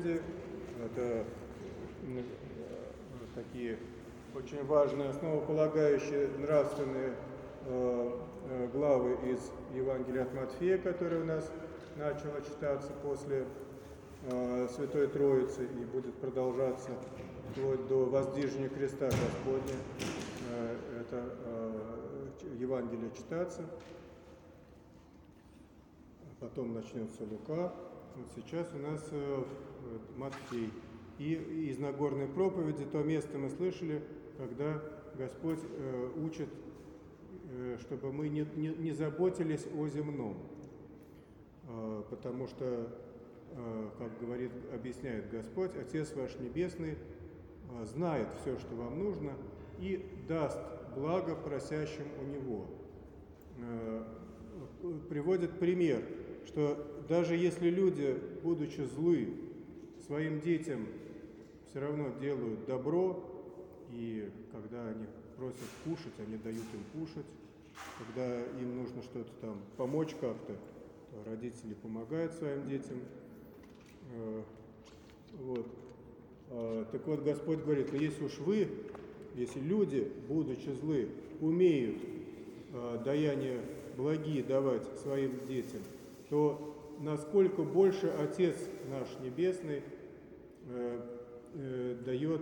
проповеди. Это такие очень важные, основополагающие нравственные главы из Евангелия от Матфея, которые у нас начало читаться после Святой Троицы и будет продолжаться вплоть до воздвижения креста Господня. Это Евангелие читаться. Потом начнется Лука. Вот сейчас у нас Матфей. И из Нагорной проповеди то место мы слышали, когда Господь учит, чтобы мы не заботились о земном. Потому что, как объясняет Господь, Отец ваш Небесный знает все, что вам нужно, и даст благо просящим у Него. Приводит пример, что даже если люди, будучи злы, своим детям все равно делают добро, и когда они просят кушать, они дают им кушать, когда им нужно что-то там помочь как-то, то родители помогают своим детям. Так вот, Господь говорит, если уж вы, если люди, будучи злы, умеют даяния благие давать своим детям, то насколько больше Отец наш Небесный дает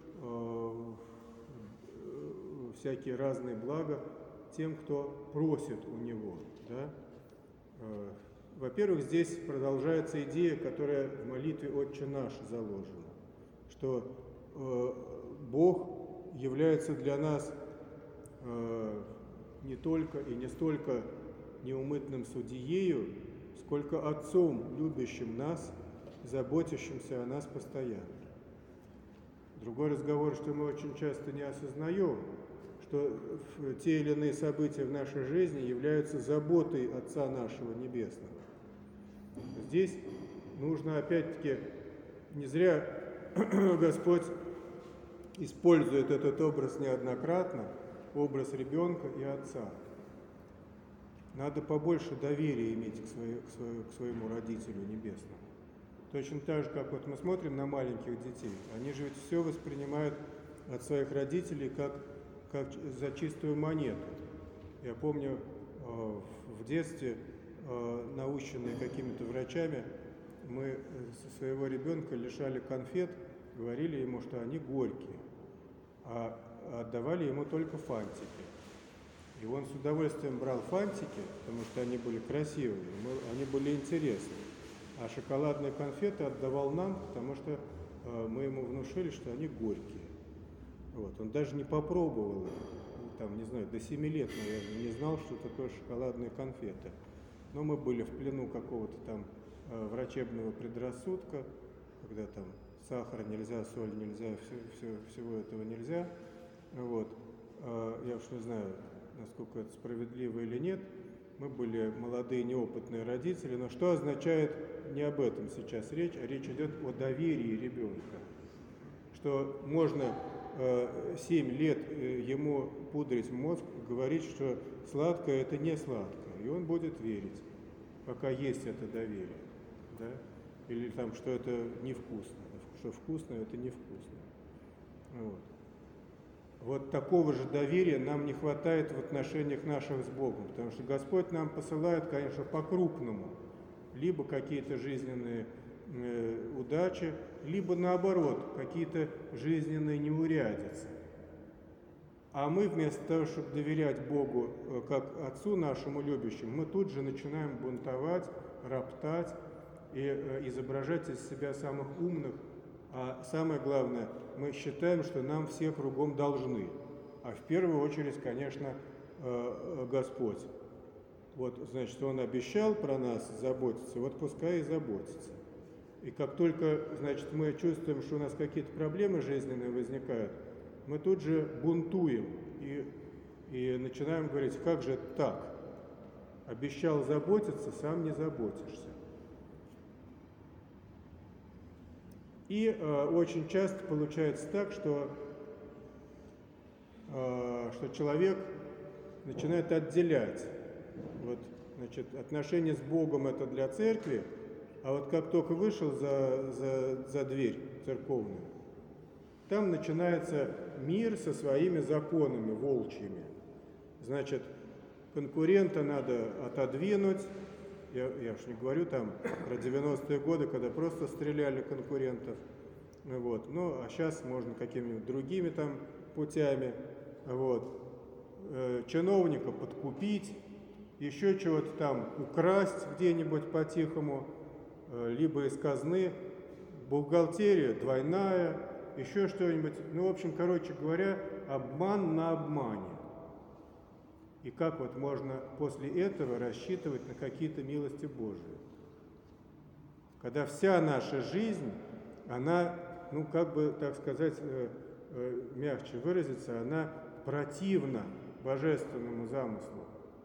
всякие разные блага тем, кто просит у Него. Да? Во-первых, здесь продолжается идея, которая в молитве «Отче наш» заложена, что Бог является для нас не только и не столько неумытным судьею, сколько Отцом, любящим нас, заботящимся о нас постоянно. Другой разговор, что мы очень часто не осознаем, что те или иные события в нашей жизни являются заботой Отца нашего Небесного. Здесь нужно, опять-таки, не зря Господь использует этот образ неоднократно, образ ребенка и отца. Надо побольше доверия иметь к своему родителю небесному. Точно так же, как вот мы смотрим на маленьких детей, они же ведь все воспринимают от своих родителей как за чистую монету. Я помню, в детстве, наученные какими-то врачами, мы своего ребенка лишали конфет, говорили ему, что они горькие, а отдавали ему только фантики. И он с удовольствием брал фантики, потому что они были красивые, они были интересные. А шоколадные конфеты отдавал нам, потому что мы ему внушили, что они горькие. Вот. Он даже не попробовал их, там, не знаю, до 7 лет, наверное, не знал, что такое шоколадные конфеты. Но мы были в плену какого-то там врачебного предрассудка, когда там сахар нельзя, соль нельзя, всего этого нельзя. Вот. Я уж не знаю, насколько это справедливо или нет. Мы были молодые, неопытные родители, но что означает, не об этом сейчас речь, а речь идет о доверии ребенка. Что можно 7 лет ему пудрить мозг, говорить, что сладкое – это не сладкое, и он будет верить, пока есть это доверие. Да? Или там, что это невкусно, что вкусное – это невкусно. Вот такого же доверия нам не хватает в отношениях наших с Богом, потому что Господь нам посылает, конечно, по-крупному, либо какие-то жизненные удачи, либо наоборот, какие-то жизненные неурядицы. А мы вместо того, чтобы доверять Богу как Отцу нашему любящему, мы тут же начинаем бунтовать, роптать и изображать из себя самых умных. А самое главное, мы считаем, что нам все кругом должны. А в первую очередь, конечно, Господь. Вот, значит, Он обещал про нас заботиться, вот пускай и заботится. И как только, значит, мы чувствуем, что у нас какие-то проблемы жизненные возникают, мы тут же бунтуем и начинаем говорить, как же так? Обещал заботиться, сам не заботишься. И очень часто получается так, что человек начинает отделять. Вот, значит, отношения с Богом – это для церкви, А вот как только вышел за дверь церковную, там начинается мир со своими законами волчьими. Значит, конкурента надо отодвинуть. Я уж не говорю там про 90-е годы, когда просто стреляли конкурентов. Вот. Ну, а сейчас можно какими-нибудь другими там путями. Вот. Чиновника подкупить, еще чего-то там украсть где-нибудь по-тихому, либо из казны, бухгалтерия двойная, еще что-нибудь. Ну, в общем, короче говоря, обман на обмане. И как вот можно после этого рассчитывать на какие-то милости Божии? Когда вся наша жизнь, она, ну, как бы, так сказать, мягче выразиться, она противна божественному замыслу.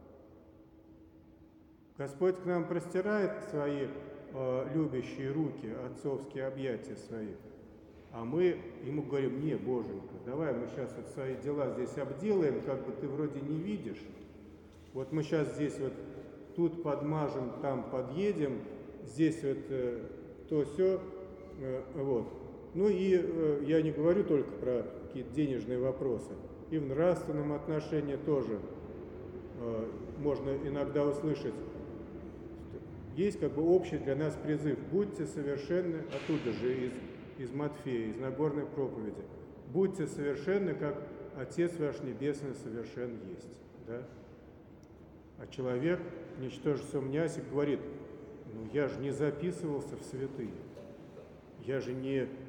Господь к нам простирает свои любящие руки, отцовские объятия свои, а мы ему говорим: не, Боженька, давай мы сейчас вот свои дела здесь обделаем, как бы ты вроде не видишь. Вот мы сейчас здесь вот тут подмажем, там подъедем, здесь вот то-сё, вот. Ну и я не говорю только про какие-то денежные вопросы. И в нравственном отношении тоже можно иногда услышать. Есть как бы общий для нас призыв: будьте совершенны, оттуда же из Матфея, из Нагорной проповеди. Будьте совершенны, как Отец ваш Небесный совершен есть. Да? А человек, ничтоже сомнясь, говорит: ну я же не записывался в святые, я же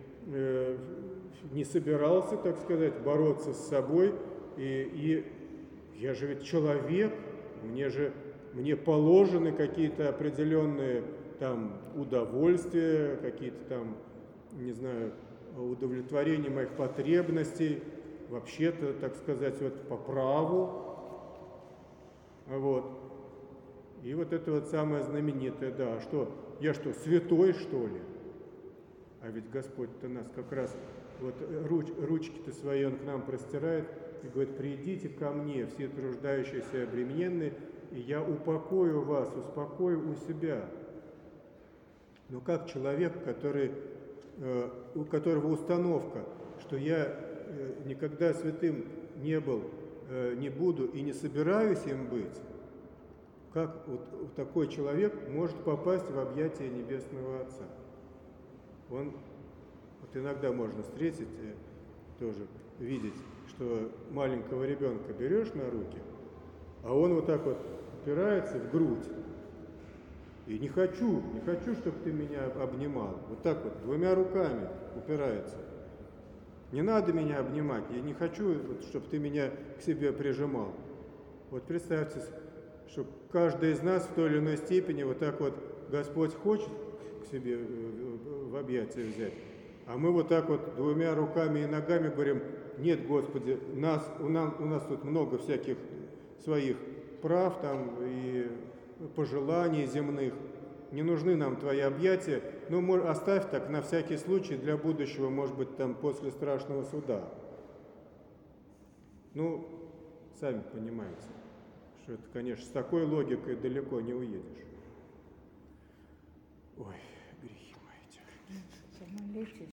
не собирался, так сказать, бороться с собой, и я же ведь человек, мне положены какие-то определенные там удовольствия, какие-то там, не знаю, удовлетворение моих потребностей, вообще-то, так сказать, вот по праву. Вот. И вот это вот самое знаменитое, да, что я что, святой, что ли? А ведь Господь-то нас как раз, вот ручки-то свои Он к нам простирает и говорит: придите ко мне, все труждающиеся и обремененные, и я упокою вас, успокою у себя. Но как человек, у которого установка, что я никогда святым не был, не буду и не собираюсь им быть, как вот такой человек может попасть в объятия Небесного Отца? Вот иногда можно встретить, тоже видеть, что маленького ребенка берешь на руки, а он вот так вот упирается в грудь. И не хочу, чтобы ты меня обнимал. Вот так вот, двумя руками упирается. Не надо меня обнимать, я не хочу, чтобы ты меня к себе прижимал. Вот представьте, что каждый из нас в той или иной степени вот так вот Господь хочет к себе в объятия взять, а мы вот так вот двумя руками и ногами говорим: нет, Господи, у нас тут много всяких своих прав там и пожеланий земных, не нужны нам твои объятия, ну, оставь так на всякий случай для будущего, может быть, там после страшного суда. Ну, сами понимаете, что это, конечно, с такой логикой далеко не уедешь. Ой, грехи мои. Помолитесь.